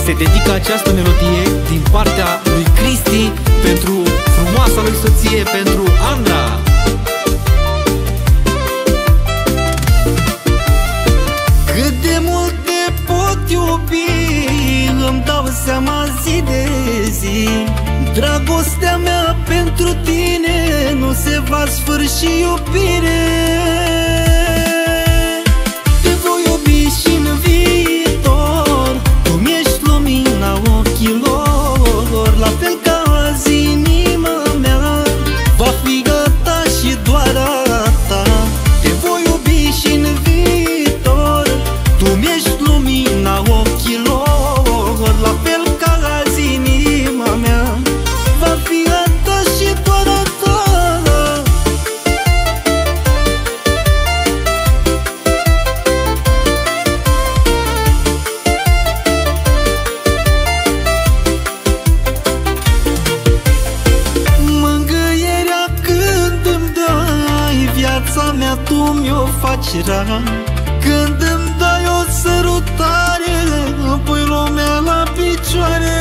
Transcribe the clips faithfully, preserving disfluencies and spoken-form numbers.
se dedică această melodie din partea lui Cristi pentru frumoasa lui soție, pentru Andra. Cât de mult te pot iubi, îmi dau seama zi de zi. Dragostea mea pentru tine nu se va sfârși, iubire. Te voi iubi și-n viitor, tu mi-ești lumina ochilor. La fel ca azi inima mea va fi gata și doar a ta. Te voi iubi și-n viitor, tu mi-ești lumina ochilor. La fel ca azi inima mea va fi a ta și doar a ta. Mângâierea când îmi dai, viața mea tu mi-o faci rar. Când îmi dai o sărutare, pui lumea la picioare.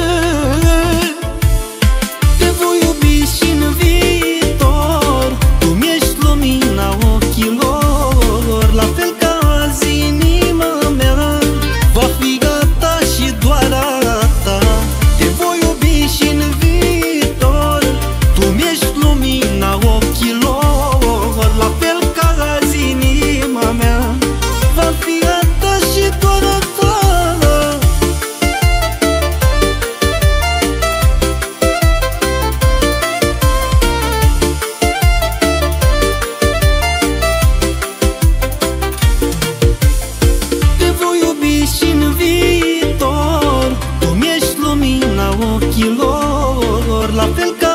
Te voi iubi și-n viitor, tu mi-ești lumina ochilor. La fel ca azi inima mea va fi gata și doar a ta. Te voi iubi și-n viitor, tu mi-ești lumina ochilor. La fel ca azi inima mea va fi a ta și doar a ta. Te voi iubi și-n viitor, tu mi-ești lumina ochilor. La fel ca